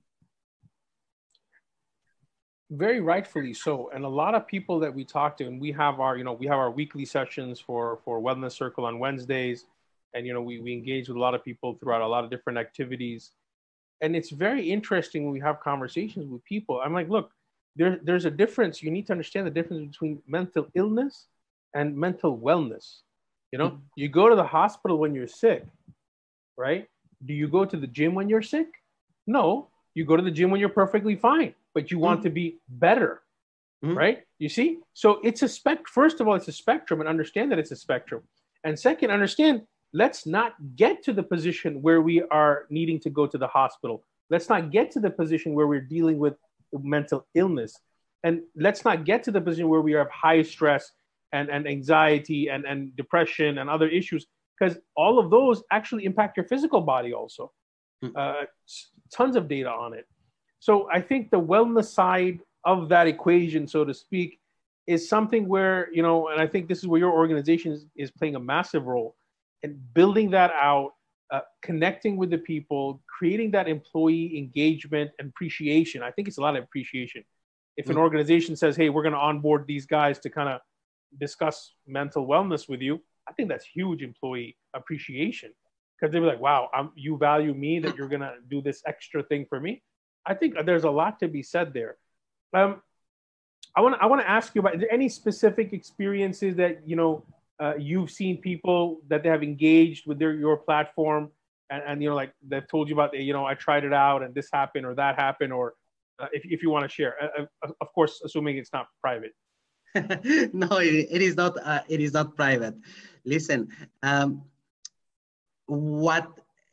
Very rightfully so. And a lot of people that we talk to, and we have our, you know, we have our weekly sessions for, for Wellness Circle on Wednesdays. And, you know, we, we engage with a lot of people throughout a lot of different activities. And it's very interesting when we have conversations with people. I'm like, look, there, there's a difference. You need to understand the difference between mental illness and mental wellness. You know, mm-hmm. You go to the hospital when you're sick, right? Do you go to the gym when you're sick? No, you go to the gym when you're perfectly fine, but you want mm-hmm. to be better, mm-hmm. right? You see? So it's a spec. First of all, it's a spectrum, and understand that it's a spectrum. And second, understand, let's not get to the position where we are needing to go to the hospital. Let's not get to the position where we're dealing with mental illness. And let's not get to the position where we have high stress and, and anxiety and, and depression and other issues, because all of those actually impact your physical body also. Uh, tons of data on it. So I think the wellness side of that equation, so to speak, is something where, you know, and I think this is where your organization is, is playing a massive role in building that out, uh, connecting with the people, creating that employee engagement and appreciation. I think it's a lot of appreciation. If an organization says, hey, we're going to onboard these guys to kind of discuss mental wellness with you, I think that's huge employee appreciation, because they'll be like, wow, I'm, you value me, that you're going to do this extra thing for me. I think there's a lot to be said there. Um, I want to I want to ask you about, is there any specific experiences that, you know, uh, you've seen people that they have engaged with their your platform and, and, you know, like they've told you about, you know, I tried it out and this happened or that happened, or uh, if, if you want to share, uh, of course, assuming it's not private. No, it, it is not. Uh, it is not private. Listen, um, what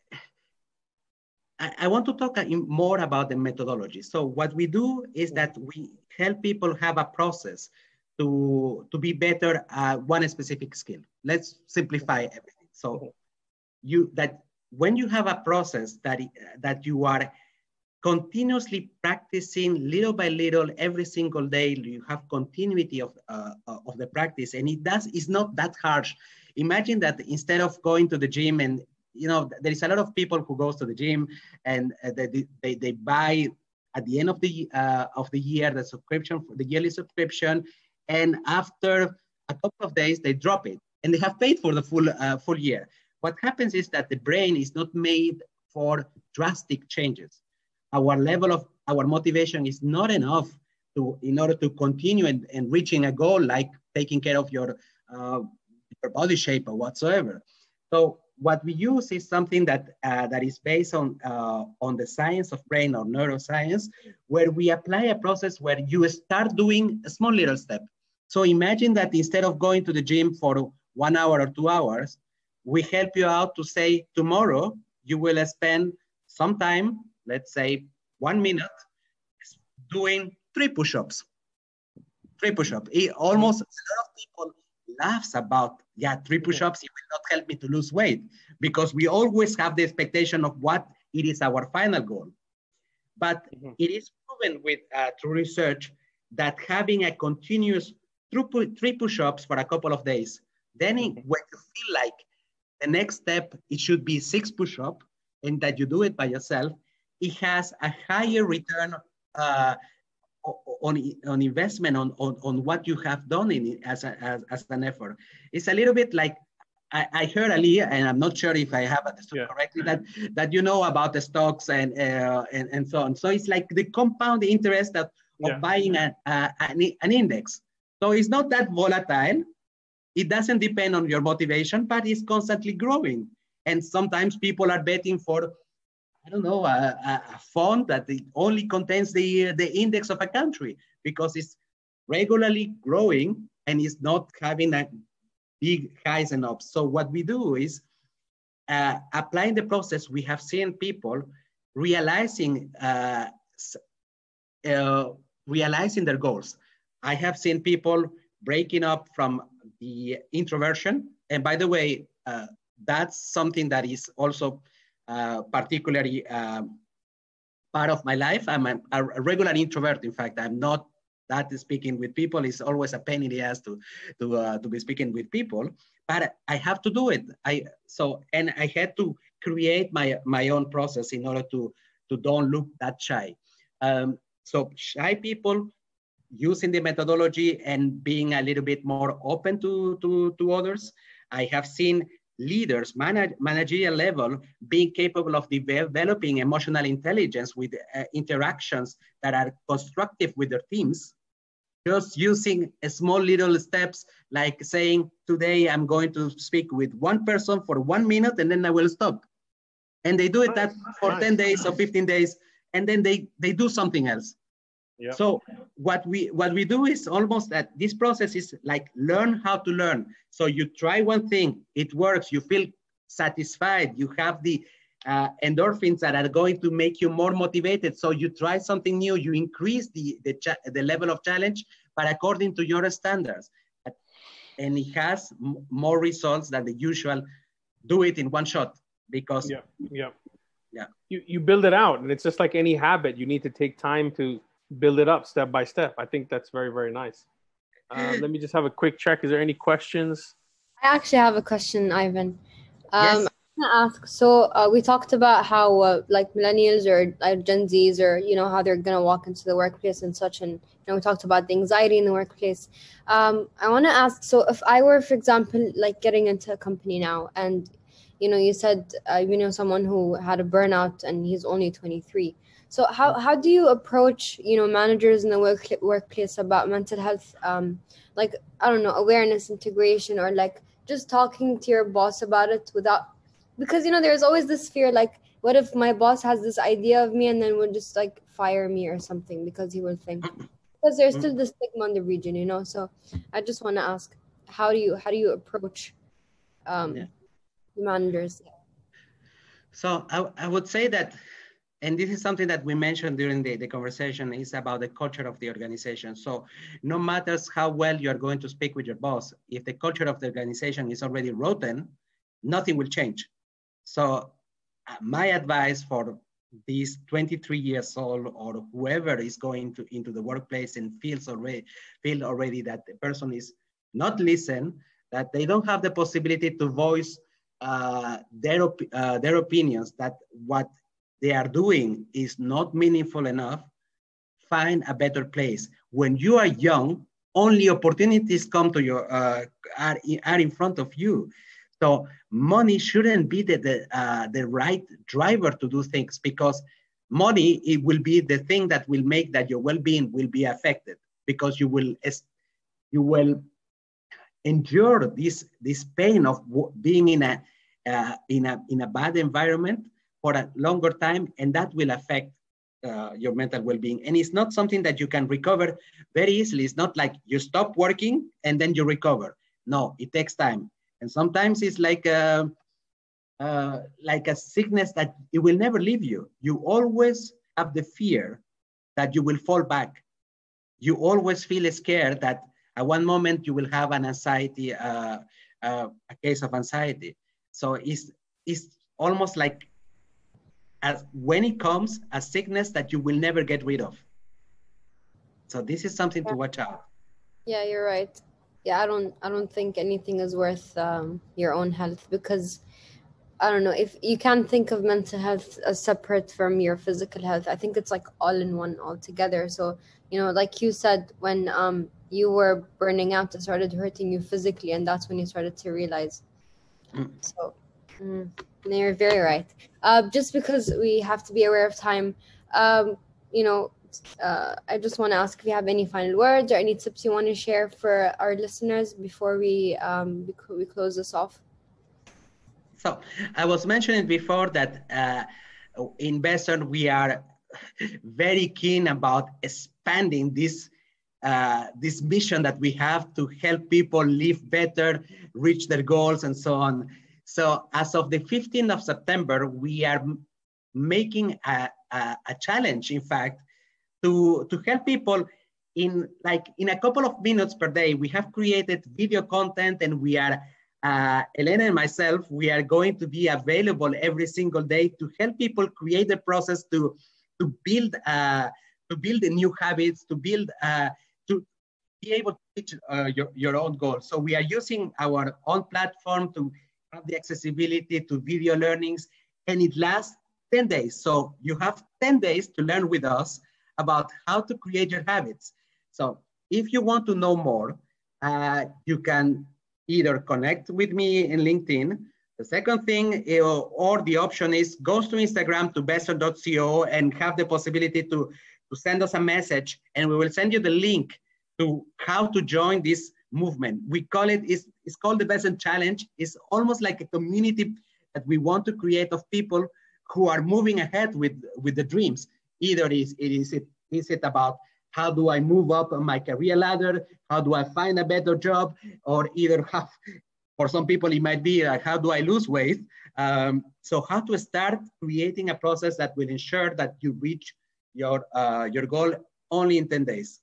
I, I want to talk more about the methodology. So what we do is that we help people have a process to to be better at one specific skill. Let's simplify everything. So you that when you have a process that that you are continuously practicing little by little every single day, you have continuity of, uh, of the practice, and it does, it's not that harsh. Imagine that instead of going to the gym and you know, there is a lot of people who goes to the gym and uh, they, they, they buy at the end of the, uh, of the year, the subscription, the yearly subscription. And after a couple of days, they drop it and they have paid for the full, uh, full year. What happens is that the brain is not made for drastic changes. Our level of, our motivation is not enough to, in order to continue and, and reaching a goal like taking care of your, uh, your body shape or whatsoever. So what we use is something that, uh, that is based on, uh, on the science of brain or neuroscience, where we apply a process where you start doing a small little step. So imagine that instead of going to the gym for one hour or two hours, we help you out to say, tomorrow you will spend some time, let's say one minute, doing three push-ups. Three push-ups. Almost a lot of people laughs about, yeah, three push-ups, it will not help me to lose weight, because we always have the expectation of what it is our final goal. But mm-hmm. it is proven with uh, through research that having a continuous three push-ups for a couple of days, then it, when you feel like the next step, it should be six push-ups, and that you do it by yourself, it has a higher return uh, on, on investment on, on, on what you have done in it as, a, as, as an effort. It's a little bit like, I, I heard Ali, and I'm not sure if I have understood yeah. correctly, that, that you know about the stocks and, uh, and, and so on. So it's like the compound interest of, yeah. of buying a, a, an, an index. So it's not that volatile. It doesn't depend on your motivation, but it's constantly growing. And sometimes people are betting for, I don't know, a, a fund that it only contains the, the index of a country because it's regularly growing and it's not having a big highs and ups. So what we do is uh, applying the process. We have seen people realizing, uh, uh, realizing their goals. I have seen people breaking up from the introversion. And by the way, uh, that's something that is also uh, particularly uh, part of my life. I'm a, a regular introvert. In fact, I'm not that speaking with people. It's always a pain in the ass to, to, uh, to be speaking with people, but I have to do it. I, so, and I had to create my, my own process in order to, to don't look that shy. Um, so shy people using the methodology and being a little bit more open to, to, to others. I have seen leaders, manage, managerial level, being capable of developing emotional intelligence with uh, interactions that are constructive with their teams, just using a small little steps, like saying, today I'm going to speak with one person for one minute and then I will stop. And they do it that for ten days or fifteen days, and then they, they do something else. Yep. So what we what we do is almost that this process is like learn how to learn. So you try one thing, it works, you feel satisfied, you have the uh, endorphins that are going to make you more motivated. So you try something new, you increase the, the, the level of challenge, but according to your standards. And it has m more results than the usual do it in one shot because yeah, yeah. yeah. You, you build it out, and it's just like any habit. You need to take time to build it up step by step. I think that's very, very nice. Uh, let me just have a quick check. Is there any questions? I actually have a question, Ivan. Um, yes. I want to ask, so uh, we talked about how uh, like millennials or like Gen Zs or, you know, how they're going to walk into the workplace and such. And, you know, we talked about the anxiety in the workplace. Um, I want to ask, so if I were, for example, like getting into a company now and, you know, you said, uh, you know, someone who had a burnout and he's only twenty-three. So how, how do you approach, you know, managers in the work, workplace about mental health, um, like, I don't know, awareness, integration, or like just talking to your boss about it without, because, you know, there's always this fear, like, what if my boss has this idea of me and then would just like fire me or something because he will think, because there's still the stigma in the region, you know? So I just want to ask, how do you, how do you approach um, yeah. managers? So I, I would say that, and this is something that we mentioned during the, the conversation, is about the culture of the organization. So no matters how well you're going to speak with your boss, if the culture of the organization is already rotten, nothing will change. So uh, my advice for these twenty-three years old or whoever is going to into the workplace and feels already, feel already that the person is not listened, that they don't have the possibility to voice uh, their, op uh, their opinions that what they are doing is not meaningful enough, find a better place. When you are young, only opportunities come to your, uh, are, are in front of you. So money shouldn't be the, the, uh, the right driver to do things, because money, it will be the thing that will make that your well-being will be affected, because you will, you will endure this, this pain of being in a, uh, in, a, in a bad environment for a longer time, and that will affect Uh, your mental well-being. And it's not something that you can recover very easily. It's not like you stop working and then you recover. No, it takes time. And sometimes it's like a, uh, like a sickness that it will never leave you. You always have the fear that you will fall back. You always feel scared that at one moment you will have an anxiety, uh, uh, a case of anxiety. So it's, it's almost like as when it comes, a sickness that you will never get rid of. So this is something to watch out. Yeah, you're right. Yeah, I don't, I don't think anything is worth um, your own health, because I don't know, if you can't think of mental health as separate from your physical health. I think it's like all in one altogether. So, you know, like you said, when um, you were burning out, it started hurting you physically, and that's when you started to realize. Mm. So, mm. No, you're very right. Uh, just because we have to be aware of time, um, you know, uh, I just want to ask if you have any final words or any tips you want to share for our listeners before we um, we close this off. So I was mentioning before that uh, in Besson we are very keen about expanding this uh, this mission that we have to help people live better, reach their goals, and so on. So as of the fifteenth of September, we are making a, a, a challenge, in fact, to, to help people in like in a couple of minutes per day. We have created video content, and we are, uh, Elena and myself, we are going to be available every single day to help people create the process to, to build uh, to build new habits, to build, uh, to be able to reach uh, your, your own goals. So we are using our own platform to have the accessibility to video learnings, and it lasts ten days. So you have ten days to learn with us about how to create your habits. So if you want to know more, uh, you can either connect with me in LinkedIn. The second thing, or the option is go to Instagram to besson dot co and have the possibility to, to send us a message, and we will send you the link to how to join this movement. We call it, it's, it's called the Besson Challenge. It's almost like a community that we want to create of people who are moving ahead with, with the dreams. Either is it is it is it about how do I move up on my career ladder? How do I find a better job? Or either how, for some people it might be uh, how do I lose weight? Um, so how to start creating a process that will ensure that you reach your, uh, your goal only in ten days.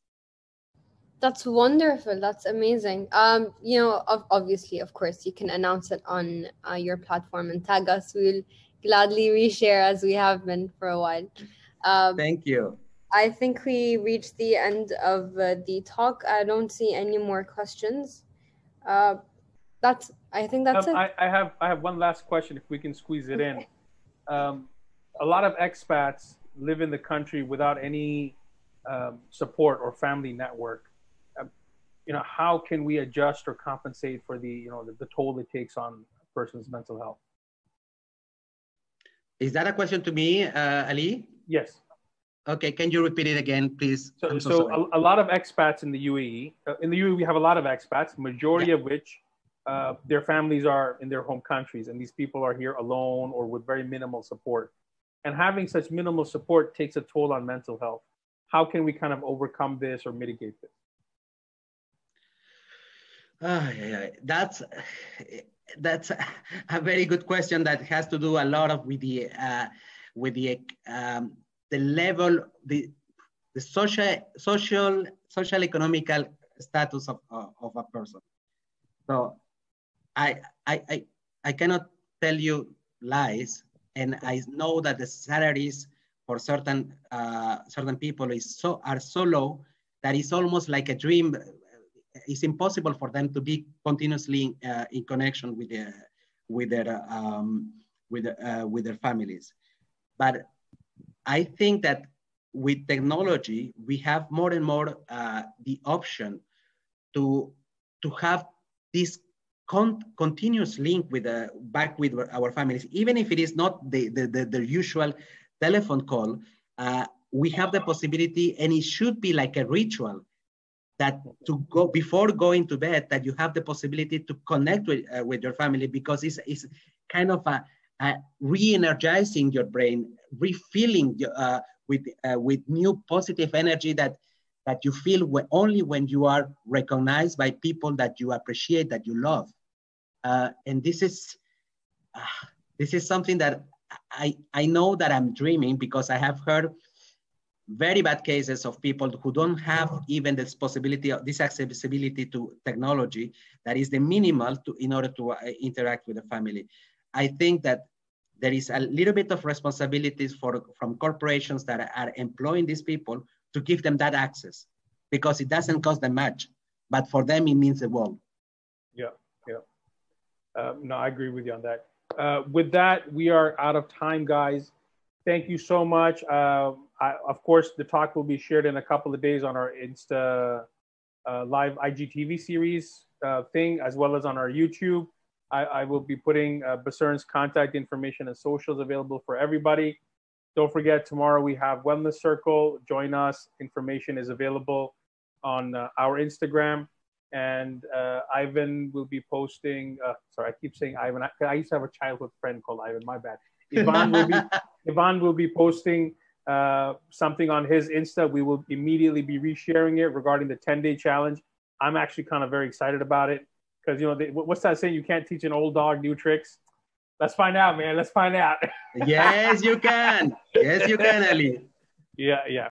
That's wonderful. That's amazing. Um, you know, obviously, of course, you can announce it on uh, your platform and tag us. We'll gladly reshare, as we have been for a while. Um, Thank you. I think we reached the end of uh, the talk. I don't see any more questions. Uh, that's. I think that's um, it. I, I have. I have one last question, if we can squeeze it in. Um, a lot of expats live in the country without any um, support or family network. You know, how can we adjust or compensate for the, you know, the, the toll it takes on a person's mental health? Is that a question to me, uh, Ali? Yes. Okay, can you repeat it again, please? So, so, so a, a lot of expats in the U A E, uh, in the U A E, we have a lot of expats, majority yeah. of which uh, their families are in their home countries, and these people are here alone or with very minimal support. And having such minimal support takes a toll on mental health. How can we kind of overcome this or mitigate this? Oh, yeah, yeah. That's that's a very good question that has to do a lot of with the uh, with the um, the level the the social social social economical status of uh, of a person. So I I I I cannot tell you lies, and I know that the salaries for certain uh, certain people is so are so low that it's almost like a dream. It's impossible for them to be continuously uh, in connection with the with their um, with uh, with their families. But I think that with technology, we have more and more uh, the option to to have this con continuous link with uh, back with our families, even if it is not the the, the, the usual telephone call. Uh, we have the possibility, and it should be like a ritual, that to go before going to bed, that you have the possibility to connect with uh, with your family, because it's, it's kind of a, a re-energizing your brain, refilling uh, with uh, with new positive energy that that you feel when, only when you are recognized by people that you appreciate, that you love. Uh, and this is uh, this is something that I I know that I'm dreaming, because I have heard very bad cases of people who don't have even this possibility of this accessibility to technology that is the minimal to in order to uh, interact with the family. I think that there is a little bit of responsibilities for from corporations that are, are employing these people to give them that access, because it doesn't cost them much, but for them it means the world. Yeah, yeah. Uh, no, I agree with you on that. Uh, with that, we are out of time, guys. Thank you so much. Uh, I, of course, the talk will be shared in a couple of days on our Insta uh, live I G T V series uh, thing, as well as on our YouTube. I, I will be putting uh, Basern's contact information and socials available for everybody. Don't forget, tomorrow we have Wellness Circle. Join us. Information is available on uh, our Instagram. And uh, Ivan will be posting, uh, sorry, I keep saying Ivan. I, I used to have a childhood friend called Ivan, my bad. Ivan will be, Ivan will be posting uh, something on his Insta. We will immediately be resharing it regarding the ten day challenge. I'm actually kind of very excited about it, because, you know, they, what's that saying? You can't teach an old dog new tricks. Let's find out, man. Let's find out. Yes, you can. Yes, you can, Ali. Yeah, yeah.